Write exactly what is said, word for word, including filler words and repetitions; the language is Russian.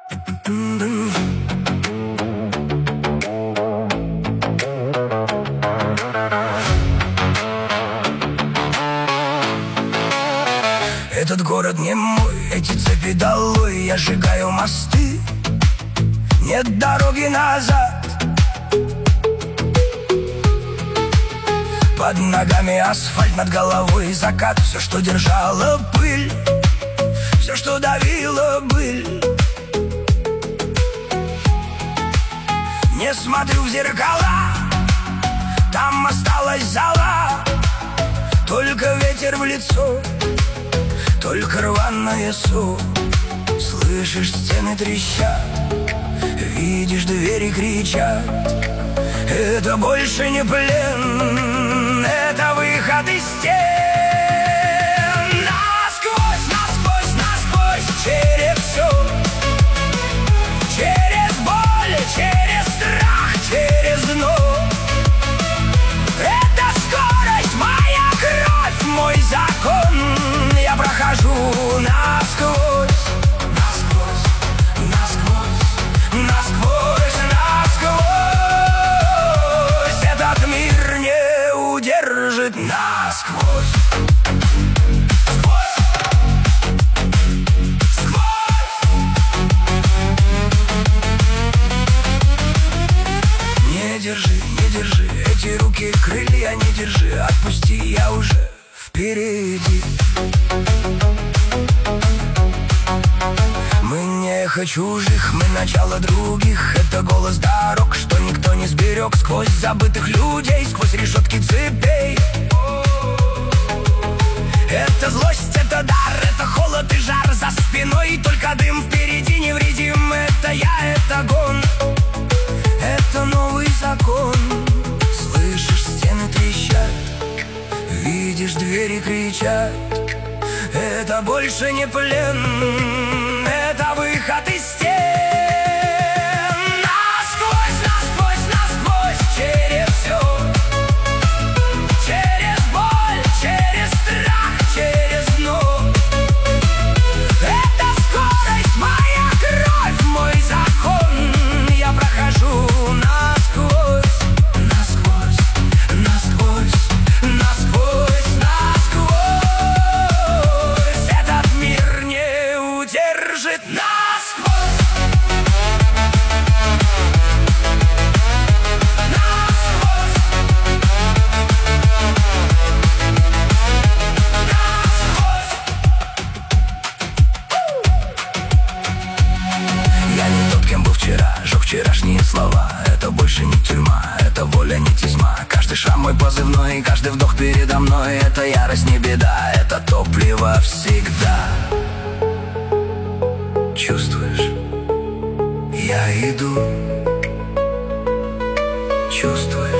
Этот город не мой, эти цепи долой. Я сжигаю мосты, нет дороги назад. Под ногами асфальт, над головой закат. Все, что держало пыль, все, что давило быль. Не смотрю в зеркала, там осталась зола. Только ветер в лицо, только рваное со. Слышишь, стены трещат, видишь, двери кричат. Это больше не плен, это выход из стен. Насквозь, насквозь, насквозь, через все. Через боль, через страх, через дно. Это скорость, моя кровь, мой закон. Я прохожу насквозь, насквозь, насквозь, насквозь, насквозь. Этот мир не удержит насквозь. Сквозь, сквозь. Не держи, не держи эти руки, крылья не держи. Отпусти, я уже впереди. Мы не эхо чужих, мы начало других. Это голос дорог, что никто не сберег. Сквозь забытых людей, сквозь решетки цепей. Это злость, это дар, это холод и жар за спиной. И только дым впереди невредим. Это я, это гон, это новый закон. Слышишь, стены трещат, видишь, двери кричат. Это больше не плен, это выход из стен. Насквозь, насквозь, насквозь, через все. Через боль, через страх, через дно. Это скорость, моя кровь, мой закон. Я прохожу насквозь, насквозь, насквозь, насквозь, насквозь. Этот мир не удержит насквозь. Я не тот, кем был вчера, жёг вчерашние слова. Это больше не тюрьма, это воля, не тьма. Каждый шаг мой позывной, каждый вдох передо мной. Это ярость, не беда, это топливо всегда. Чувствуешь, я иду. Чувствуешь.